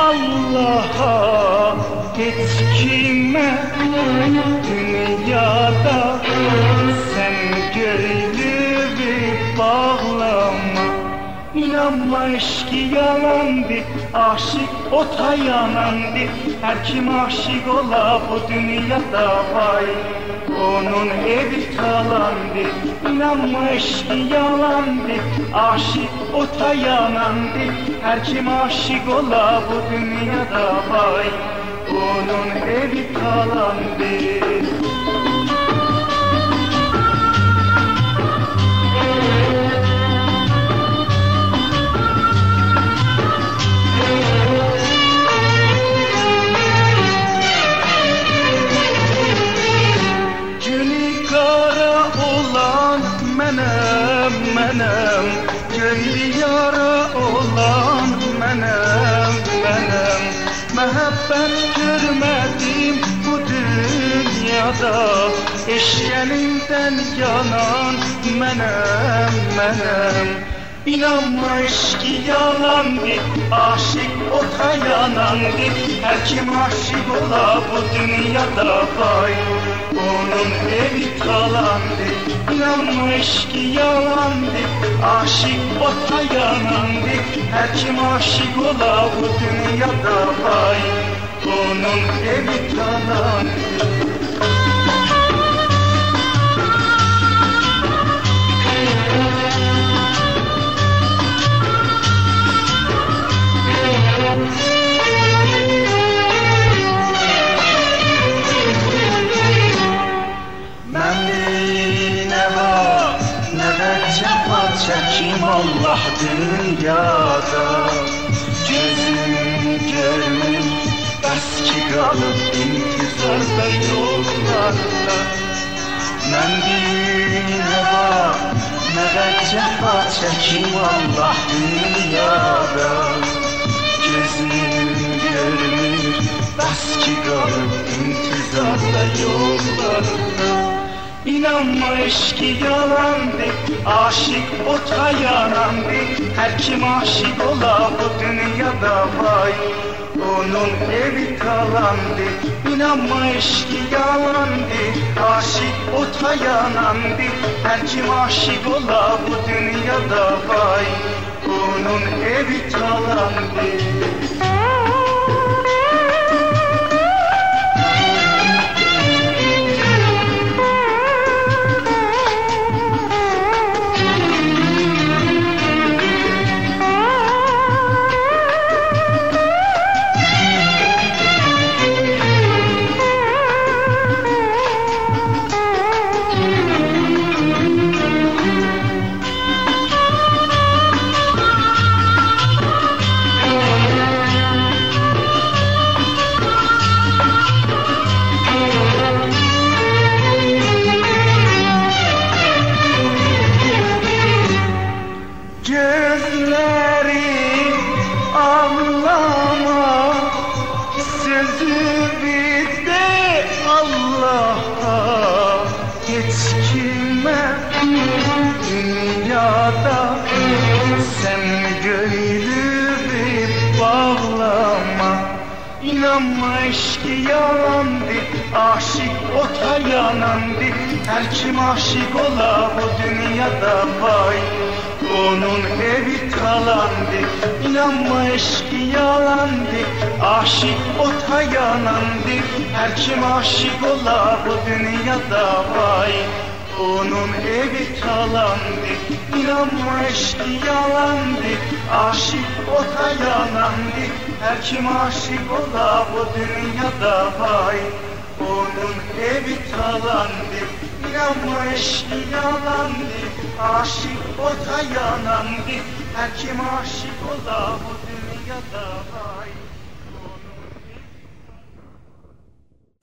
Allah'a hiç kime dünyada sen gönlümü bağlama. İnanma eşki yalandı, aşık ota yanandı. Her kim aşık ola bu dünyada vay, onun evi talandı. İnanma eşki yalandı, aşık ota yanandı. Her kim aşık ola bu dünyada vay, onun evi talandı. Menem, gönlü yara olan menem. Mehabbet görmedim bu dünyada, eşkeninden yanan menem. İnanma eşki yalandı, aşık ota yanandı. Her kim aşık ola bu dünyada vay, onun evi talandı. İnanma eşki yalandı, aşık ota yanandı. Her kim aşık ola bu dünyada vay, onun evi talandı. Çekim Allah dünyada, gözüm görmür bəs ki qalıb intizarda yollarda. Mən bir var, nə də cəfa çəkim Allah dünyada, gözüm görmür bəs ki qalıb intizarda yollarda. İnanma eşki yalandı, aşık ota yanandı. Her kim aşık ola bu dünyada vay, onun evi talandı. İnanma eşki yalandı, aşık ota yanandı. Her kim aşık ola bu dünyada vay, onun evi talandı. Hiç kime dünyada sen gönlümü bağlama. İnanma eşki yalandı, aşık ota yanandı. Her kim aşık ola bu dünyada vay, onun evi talandı. İnanma eşki yalandı, aşık ota yanandı. Her kim aşık ola bu dünyada vay, onun evi talandı. İnanma eşki yalandı, aşık ota yanandı. Her kim aşık ola bu dünyada vay, onun evi talandı. İnanma eşki yalandı, aşık ota yanandı. Her kim aşık ola bu dünyada vay.